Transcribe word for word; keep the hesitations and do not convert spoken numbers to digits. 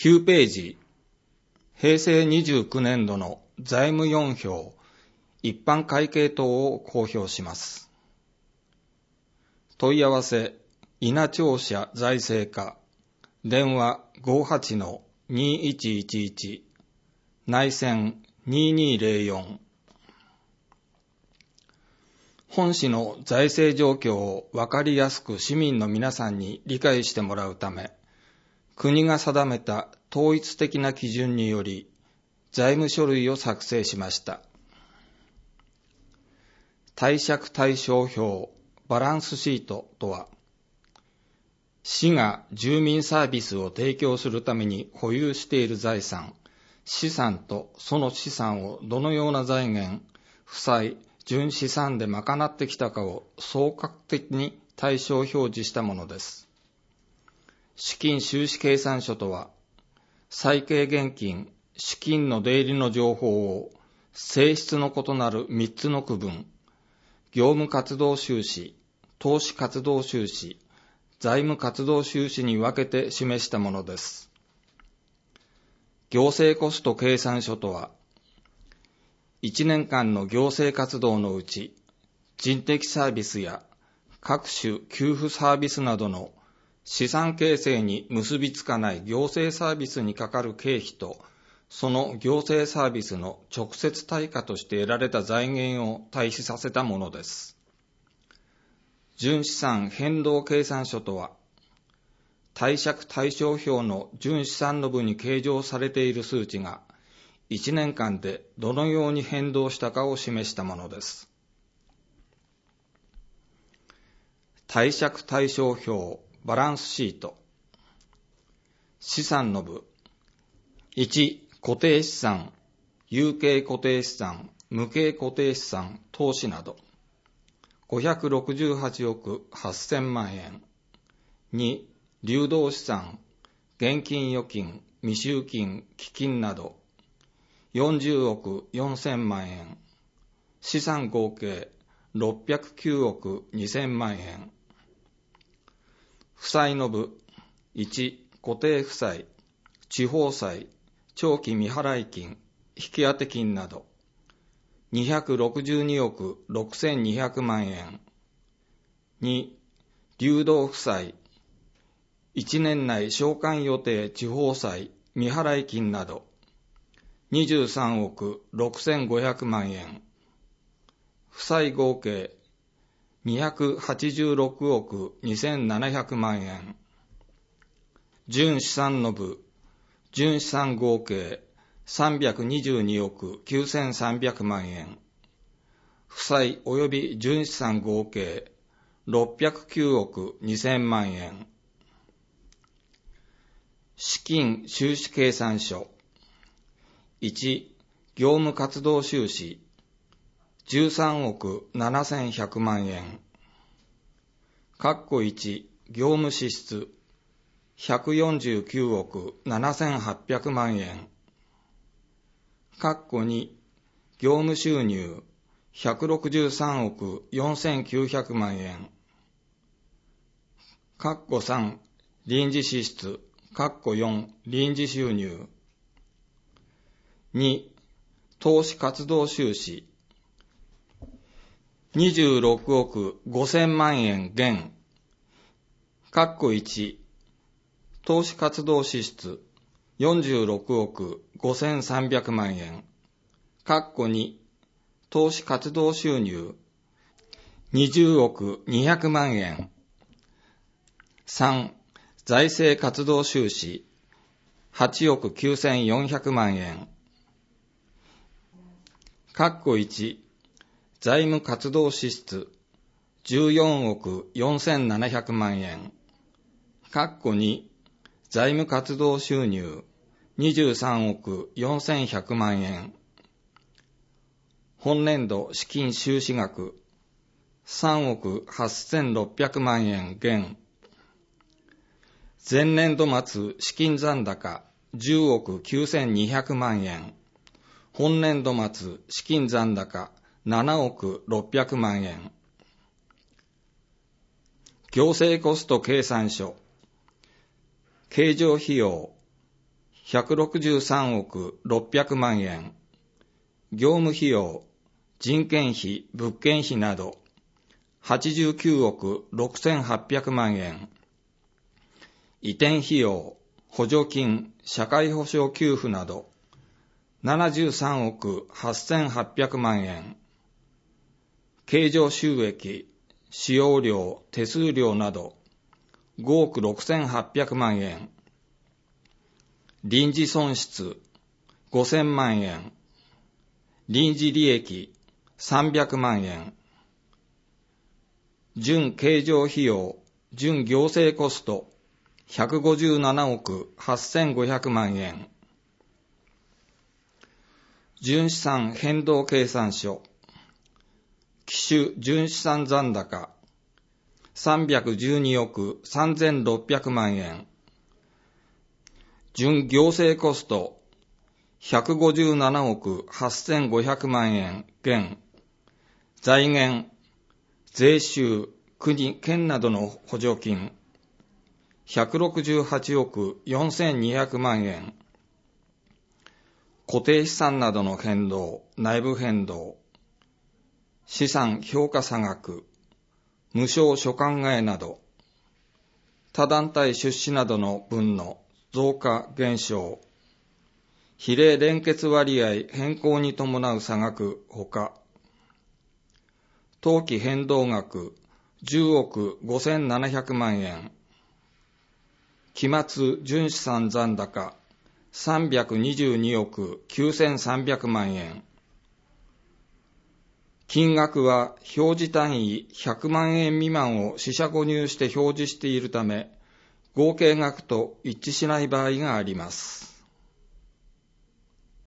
きゅうページ、平成にじゅうきゅうねん度の財務よん票、一般会計等を公表します。問い合わせ、稲庁舎財政課、電話 ごーはちのにいちいちいち、内線にーにーぜろよん。本市の財政状況を分かりやすく市民の皆さんに理解してもらうため、国が定めた統一的な基準により、財務書類を作成しました。貸借対照表、バランスシートとは、市が住民サービスを提供するために保有している財産、資産とその資産をどのような財源、負債、純資産で賄ってきたかを総括的に対象表示したものです。資金収支計算書とは、債系現金、資金の出入りの情報を性質の異なるみっつの区分、業務活動収支、投資活動収支、財務活動収支に分けて示したものです。行政コスト計算書とは、いちねんかんの行政活動のうち、人的サービスや各種給付サービスなどの資産形成に結びつかない行政サービスにかかる経費と、その行政サービスの直接対価として得られた財源を対比させたものです。純資産変動計算書とは、貸借対照表の純資産の部に計上されている数値が、いちねんかんでどのように変動したかを示したものです。貸借対照表、バランスシート。資産の部。いち、固定資産、有形固定資産、無形固定資産、投資など。ごひゃくろくじゅうはちおくはっせんまんえん。に、流動資産、現金預金、未収金、基金など。よんじゅうおくよんせんまんえん。資産合計ろっぴゃくきゅうおくにせんまんえん。負債の部。いち、固定負債、地方債、長期未払金、引当金など。にひゃくろくじゅうにおくろくせんにひゃくまんえん。に、流動負債、いちねん内償還予定地方債、未払金など。にじゅうさんおくろくせんごひゃくまんえん。負債合計にひゃくはちじゅうろくおくにせんななひゃくまんえん。純資産の部、純資産合計さんびゃくにじゅうにおくきゅうせんさんびゃくまんえん。負債及び純資産合計ろっぴゃくきゅうおくにせんまんえん。資金収支計算書。いち、業務活動収支じゅうさんおくななせんひゃくまんえん。括弧いち、業務支出ひゃくよんじゅうきゅうおくななせんはっぴゃくまんえん。括弧に、業務収入ひゃくろくじゅうさんおくよんせんきゅうひゃくまんえん。括弧さん、臨時支出括弧よん、臨時収入。に、投資活動収支にじゅうろくおくごせんまんえん減。括弧いち、投資活動支出よんじゅうろくおくごせんさんびゃくまんえん。括弧に、投資活動収入にじゅうおくにひゃくまんえん。さん、財政活動収支はちおくきゅうせんよんひゃくまんえん。括弧いち、財務活動支出じゅうよんおくよんせんななひゃくまんえん。括弧に、財務活動収入にじゅうさんおくよんせんひゃくまんえん。本年度資金収支額さんおくはっせんろっぴゃくまんえん減。前年度末資金残高じゅうおくきゅうせんにひゃくまんえん。本年度末資金残高ななおくろっぴゃくまんえん。行政コスト計算書。経常費用ひゃくろくじゅうさんおくろっぴゃくまんえん、業務費用、人件費、物件費などはちじゅうきゅうおくろくせんはっぴゃくまんえん、移転費用、補助金、社会保障給付などななじゅうさんおくはっせんはっぴゃくまんえん、経常収益、使用料、手数料などごおくろくせんはっぴゃくまんえん、臨時損失ごせんまんえん、臨時利益さんびゃくまんえん、準経常費用、準行政コストひゃくごじゅうななおくはっせんごひゃくまんえん、純資産変動計算書、期首純資産残高さんびゃくじゅうにおくさんぜんろっぴゃくまんえん、準行政コストひゃくごじゅうななおくはっせんごひゃくまんえん減、財源、税収、国、県などの補助金ひゃくろくじゅうはちおくよんせんにひゃくまんえん、固定資産などの変動、内部変動、資産評価差額、無償所管替えなど、他団体出資などの分の増加減少、比例連結割合変更に伴う差額ほか、当期変動額じゅうおくごせんななひゃくまんえん、期末純資産残高さんびゃくにじゅうにおくきゅうせんさんびゃくまんえん、金額は表示単位ひゃくまんえん未満を四捨五入して表示しているため、合計額と一致しない場合があります。